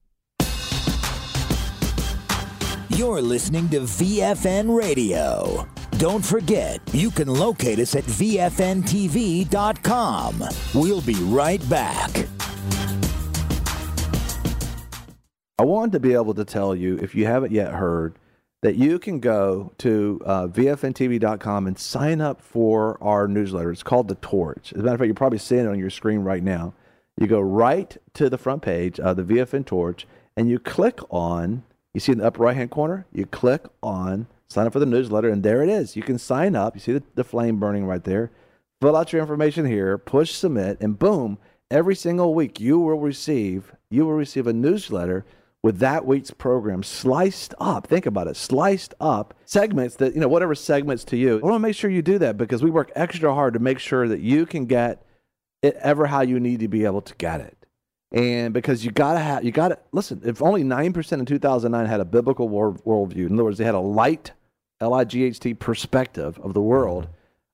You're listening to V F N Radio. Don't forget, you can locate us at V F N T V dot com. We'll be right back. I wanted to be able to tell you, if you haven't yet heard, that you can go to uh, V F N T V dot com and sign up for our newsletter. It's called The Torch. As a matter of fact, you're probably seeing it on your screen right now. You go right to the front page of the V F N Torch, and you click on, you see in the upper right-hand corner, you click on sign up for the newsletter, and there it is. You can sign up. You see the, the flame burning right there. Fill out your information here, push submit, and boom, every single week you will receive, you will receive a newsletter with that week's program sliced up. Think about it, sliced up segments that, you know, whatever segments to you. I want to make sure you do that because we work extra hard to make sure that you can get it ever how you need to be able to get it. And because you got to have, you got to, listen, if only nine percent in two thousand nine had a biblical world, worldview, in other words, they had a light, L I G H T perspective of the world,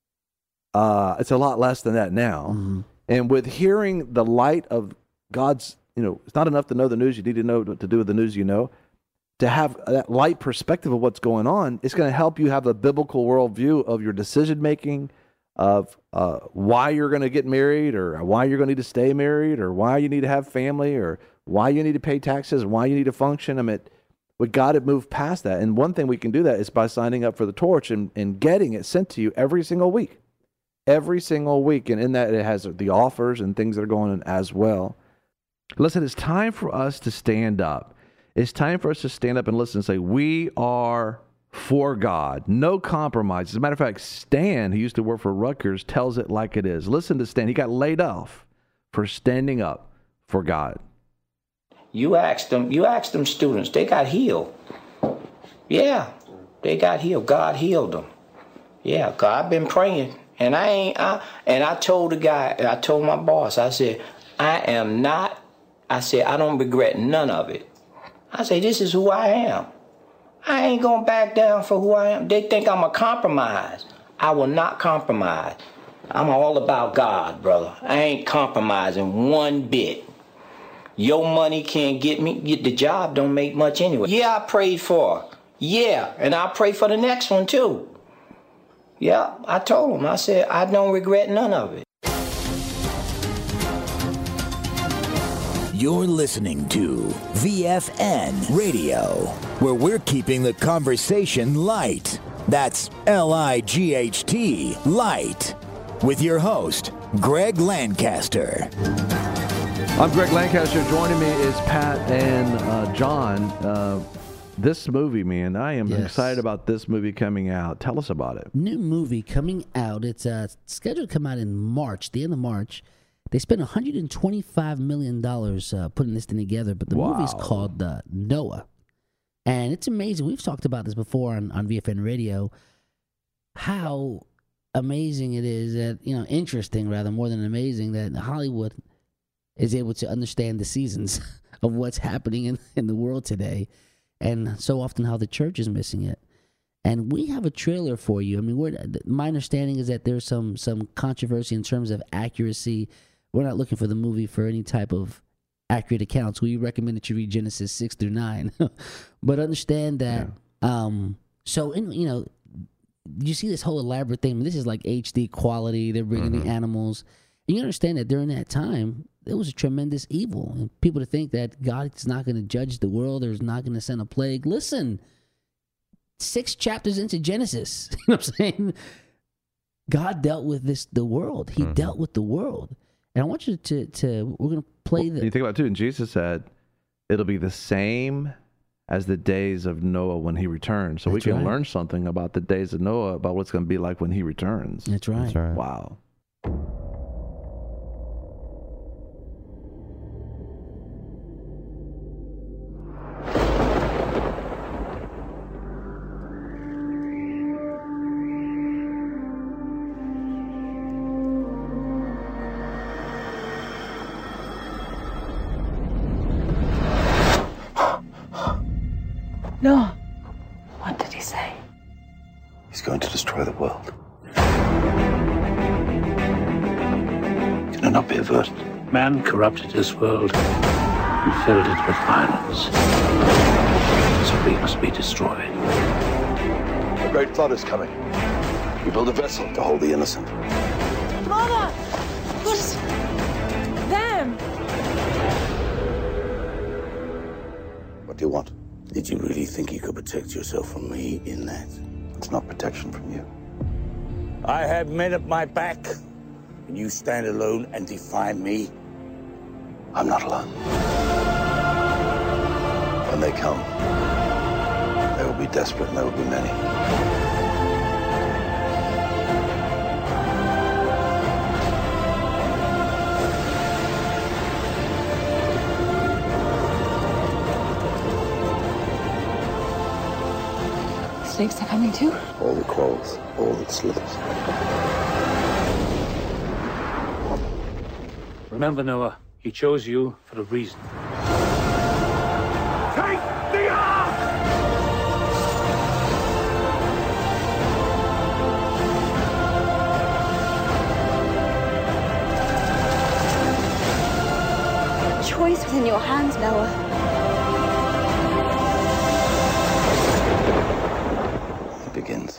uh, it's a lot less than that now. Mm-hmm. And with hearing the light of God's, you know, it's not enough to know the news. You need to know what to do with the news you know. To have that light perspective of what's going on, it's going to help you have a biblical worldview of your decision-making, of uh, why you're going to get married or why you're going to need to stay married or why you need to have family or why you need to pay taxes, why you need to function. I mean, we got to move past that. And one thing we can do that is by signing up for the Torch and, and getting it sent to you every single week. Every single week. And in that, it has the offers and things that are going on as well. Listen, it's time for us to stand up. It's time for us to stand up and listen and say, we are for God. No compromise. As a matter of fact, Stan, who used to work for Rutgers, tells it like it is. Listen to Stan. He got laid off for standing up for God. You asked them, you asked them students, they got healed. Yeah, they got healed. God healed them. Yeah, God, I've been praying. And I ain't, I, and I told the guy, I told my boss, I said, I am not, I said, I don't regret none of it. I say, this is who I am. I ain't gonna back down for who I am. They think I'm a compromise. I will not compromise. I'm all about God, brother. I ain't compromising one bit. Your money can't get me, get the job don't make much anyway. Yeah, I prayed for her. Yeah, and I pray for the next one too. Yeah, I told him, I said, I don't regret none of it. You're listening to V F N Radio, where we're keeping the conversation light. That's L I G H T, light. With your host, Greg Lancaster. I'm Greg Lancaster. Joining me is Pat and uh, John. Uh, this movie, man, I am yes. excited about this movie coming out. Tell us about it. New movie coming out. It's uh, scheduled to come out in March, the end of March. They spent one hundred twenty-five million dollars uh, putting this thing together, but the wow. movie's called uh, Noah. And it's amazing. We've talked about this before on, on V F N Radio, how amazing it is that, you know, interesting rather more than amazing that Hollywood is able to understand the seasons of what's happening in, in the world today, and so often how the church is missing it. And we have a trailer for you. I mean, we're, my understanding is that there's some some controversy in terms of accuracy. We're not looking for the movie for any type of accurate accounts. We recommend that you read Genesis six through nine. But understand that, yeah. um, so, in, you know, you see this whole elaborate thing. I mean, this is like H D quality. They're bringing mm-hmm. the animals. And you understand that during that time, there was a tremendous evil. And people to think that God is not going to judge the world or is not going to send a plague. Listen, six chapters into Genesis, you know what I'm saying? God dealt with this, the world. He mm-hmm. dealt with the world. And I want you to, to we're going to play well, the... You think about it too, and Jesus said, it'll be the same as the days of Noah when he returns. So That's we can right. learn something about the days of Noah, about what's going to be like when he returns. That's right. That's right. Wow. No. What did he say? He's going to destroy the world. Can it not be averted? Man corrupted this world and filled it with violence. So we must be destroyed. A great flood is coming. We build a vessel to hold the innocent. Mama! What? Them! What do you want? Did you really think you could protect yourself from me in that? It's not protection from you. I have men at my back, and you stand alone and defy me? I'm not alone. When they come, they will be desperate and there will be many. Snakes are coming too? All that crawls, all that slithers. Remember, Noah, he chose you for a reason. Take the ark! Choice was in your hands, Noah. It begins.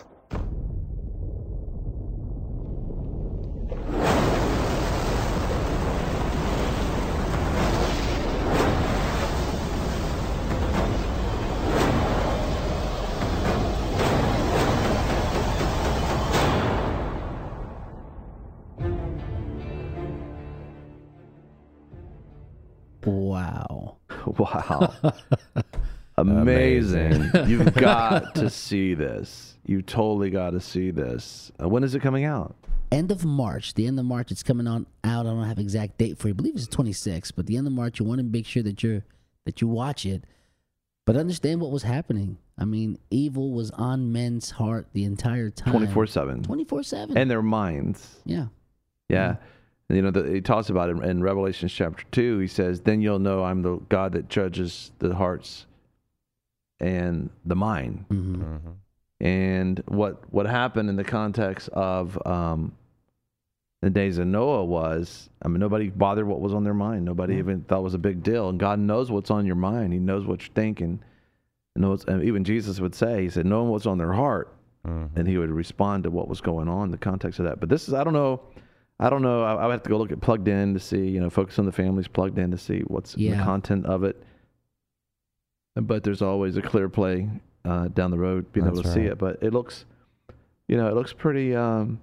Wow. Wow. Amazing. You've got to see this. You totally got to see this. Uh, when is it coming out? End of March. The end of March. It's coming on out. I don't have exact date for you. I believe it's twenty-sixth, but the end of March, you want to make sure that you're that you watch it. But understand what was happening. I mean, evil was on men's heart the entire time. twenty-four seven. twenty-four seven. And their minds. Yeah. Yeah. You know, the, he talks about it in Revelation chapter two. He says, then you'll know I'm the God that judges the hearts and the mind. Mm-hmm. Mm-hmm. And what what happened in the context of um, the days of Noah was, I mean, nobody bothered what was on their mind. Nobody mm-hmm. even thought it was a big deal. And God knows what's on your mind. He knows what you're thinking. And, knows, and even Jesus would say, he said, knowing what's on their heart. Mm-hmm. And he would respond to what was going on in the context of that. But this is, I don't know. I don't know. I, I would have to go look at Plugged In to see, you know, Focus on the Family's Plugged In to see what's yeah. in the content of it. But there's always a clear play uh, down the road, being That's able to right. see it. But it looks, you know, it looks pretty um,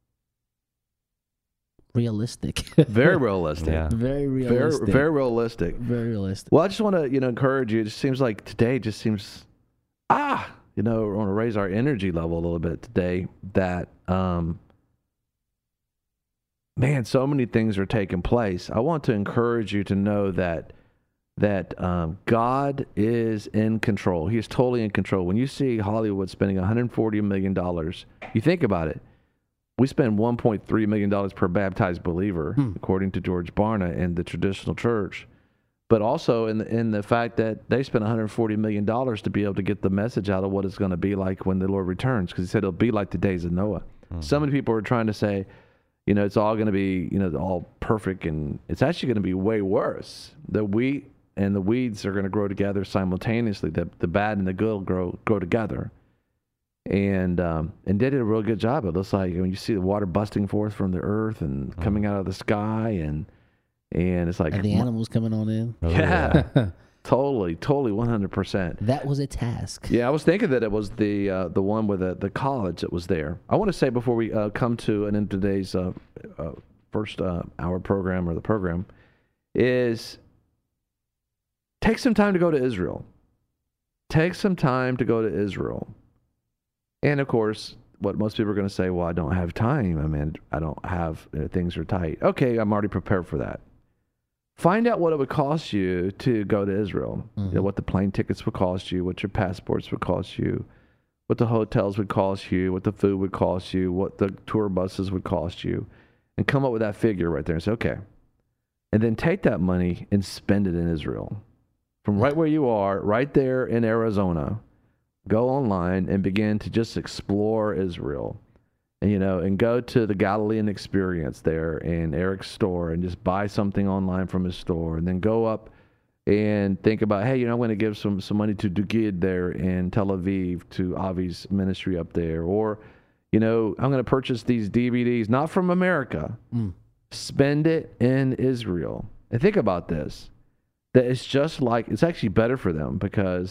realistic. very realistic. Yeah. Very realistic. Very, very realistic. Very realistic. Well, I just want to, you know, encourage you. It just seems like today just seems, ah, you know, we want to raise our energy level a little bit today. That, um, man, so many things are taking place. I want to encourage you to know that that um, God is in control. He is totally in control. When you see Hollywood spending one hundred forty million dollars, you think about it. We spend one point three million dollars per baptized believer, hmm. according to George Barna in the traditional church. But also in the, in the fact that they spent one hundred forty million dollars to be able to get the message out of what it's going to be like when the Lord returns, because he said it'll be like the days of Noah. Mm-hmm. So many people are trying to say, you know, it's all going to be, you know, all perfect, and it's actually going to be way worse. The wheat and the weeds are going to grow together simultaneously. The the bad and the good will grow grow together. And um, and they did a real good job. It looks like when you see the water busting forth from the earth and mm-hmm. coming out of the sky, and and it's like and the animals coming on in. Yeah, totally, totally, one hundred percent. That was a task. Yeah, I was thinking that it was the uh, the one with the, the college that was there. I want to say before we uh, come to an end of today's uh, uh, first uh, hour program or the program is take some time to go to Israel. Take some time to go to Israel. And of course, what most people are going to say, well, I don't have time. I mean, I don't have, you know, things are tight. Okay, I'm already prepared for that. Find out what it would cost you to go to Israel. Mm-hmm. You know, what the plane tickets would cost you, what your passports would cost you, what the hotels would cost you, what the food would cost you, what the tour buses would cost you, and come up with that figure right there and say, okay. And then take that money and spend it in Israel. From right where you are, right there in Arizona, go online and begin to just explore Israel. And, you know, and go to the Galilean Experience there in Eric's store and just buy something online from his store. And then go up and think about, hey, you know, I'm going to give some, some money to Dugid there in Tel Aviv, to Avi's ministry up there. Or, you know, I'm going to purchase these D V Ds, not from America. Mm. Spend it in Israel. And think about this. That it's just like, it's actually better for them because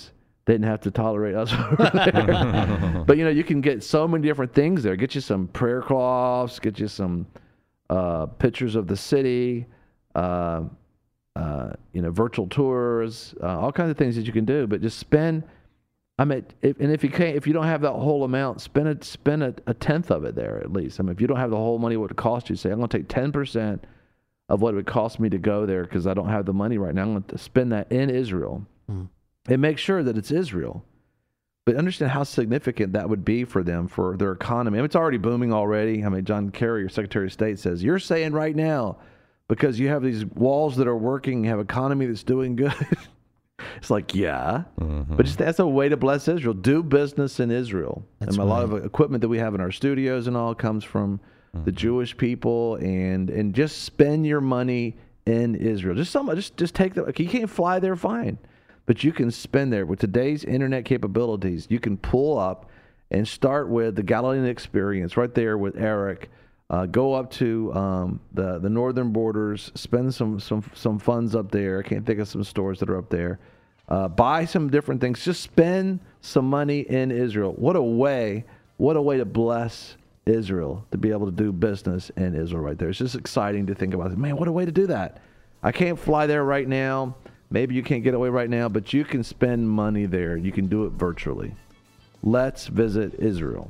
They didn't have to tolerate us over there. But, you know, you can get so many different things there. Get you some prayer cloths, get you some uh, pictures of the city, uh, uh, you know, virtual tours, uh, all kinds of things that you can do. But just spend, I mean, if, and if you can't, if you don't have that whole amount, spend it, spend a, a tenth of it there at least. I mean, if you don't have the whole money, what it cost you, say, I'm going to take ten percent of what it would cost me to go there because I don't have the money right now. I'm going to spend that in Israel. Mm. And make sure that it's Israel. But understand how significant that would be for them, for their economy. I mean, it's already booming already. I mean, John Kerry, your Secretary of State, says, you're saying right now, because you have these walls that are working, you have economy that's doing good. It's like, yeah. Mm-hmm. But just that's a way to bless Israel. Do business in Israel. That's and a right. lot of equipment that we have in our studios and all comes from mm-hmm. the Jewish people. And and just spend your money in Israel. Just some, just, just take the, you can't fly there, fine. But you can spend there. With today's internet capabilities, you can pull up and start with the Galilean Experience right there with Eric. Uh, go up to um, the the northern borders, spend some, some some funds up there. I can't think of some stores that are up there. Uh, buy some different things. Just spend some money in Israel. What a way, what a way to bless Israel, to be able to do business in Israel right there. It's just exciting to think about. Man, what a way to do that. I can't fly there right now. Maybe you can't get away right now, but you can spend money there. You can do it virtually. Let's visit Israel.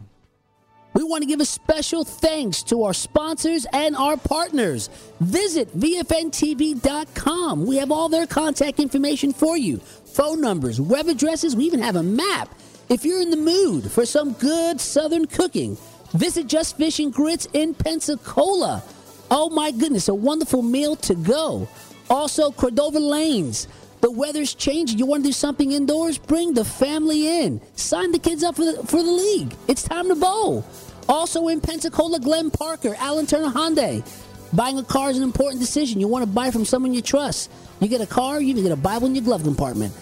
We want to give a special thanks to our sponsors and our partners. Visit V F N T V dot com. We have all their contact information for you. Phone numbers, web addresses. We even have a map. If you're in the mood for some good Southern cooking, visit Just Fish and Grits in Pensacola. Oh my goodness, a wonderful meal to go. Also, Cordova Lanes. The weather's changing. You want to do something indoors? Bring the family in. Sign the kids up for the, for the league. It's time to bowl. Also in Pensacola, Glenn Parker, Alan Turner Hyundai. Buying a car is an important decision. You want to buy from someone you trust. You get a car, you even get a Bible in your glove compartment.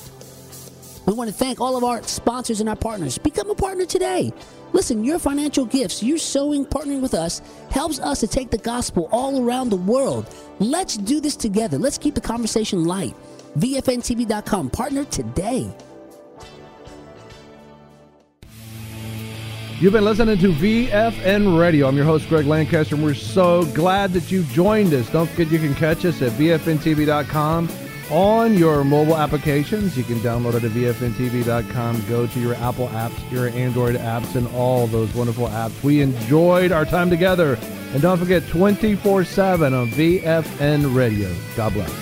We want to thank all of our sponsors and our partners. Become a partner today. Listen, your financial gifts, your sowing, partnering with us, helps us to take the gospel all around the world. Let's do this together. Let's keep the conversation light. V F N T V dot com. Partner today. You've been listening to V F N Radio. I'm your host, Greg Lancaster, and we're so glad that you joined us. Don't forget you can catch us at V F N T V dot com on your mobile applications. You can download it at V F N T V dot com. Go to your Apple apps, your Android apps, and all those wonderful apps. We enjoyed our time together. And don't forget, twenty-four seven on V F N Radio. God bless.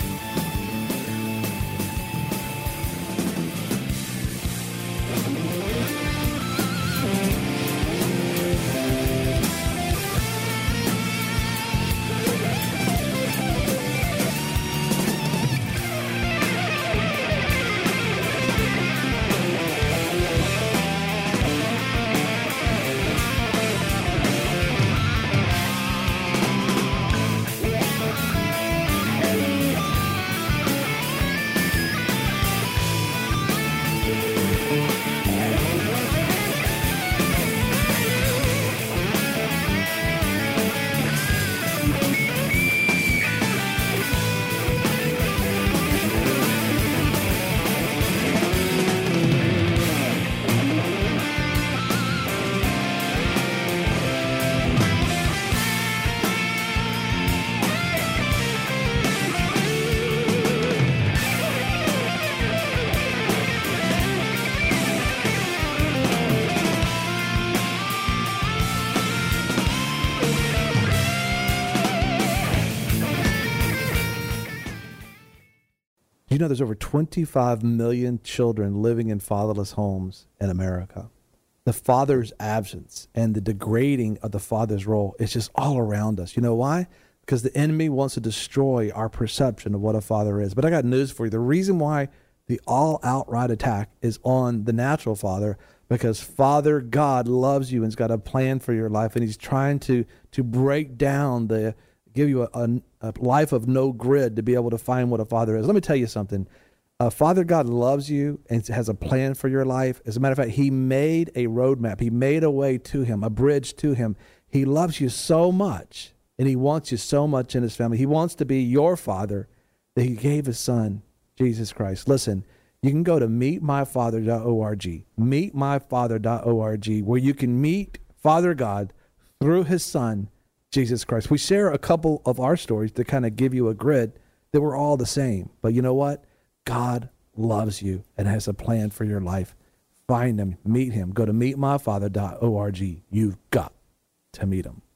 You know, there's over twenty-five million children living in fatherless homes in America. The father's absence and the degrading of the father's role is just all around us. You know why? Because the enemy wants to destroy our perception of what a father is. But I got news for you. The reason why the all-outright attack is on the natural father, because Father God loves you and has got a plan for your life, and he's trying to to break down the give you a, a, a life of no grid to be able to find what a father is. Let me tell you something. Uh, Father God loves you and has a plan for your life. As a matter of fact, he made a roadmap. He made a way to him, a bridge to him. He loves you so much, and he wants you so much in his family. He wants to be your father that he gave his son, Jesus Christ. Listen, You can go to meet my father dot org, meet my father dot org, where you can meet Father God through his son, Jesus Christ. We share a couple of our stories to kind of give you a grid that we're all the same. But you know what? God loves you and has a plan for your life. Find him, meet him. Go to meet my father dot org. You've got to meet him.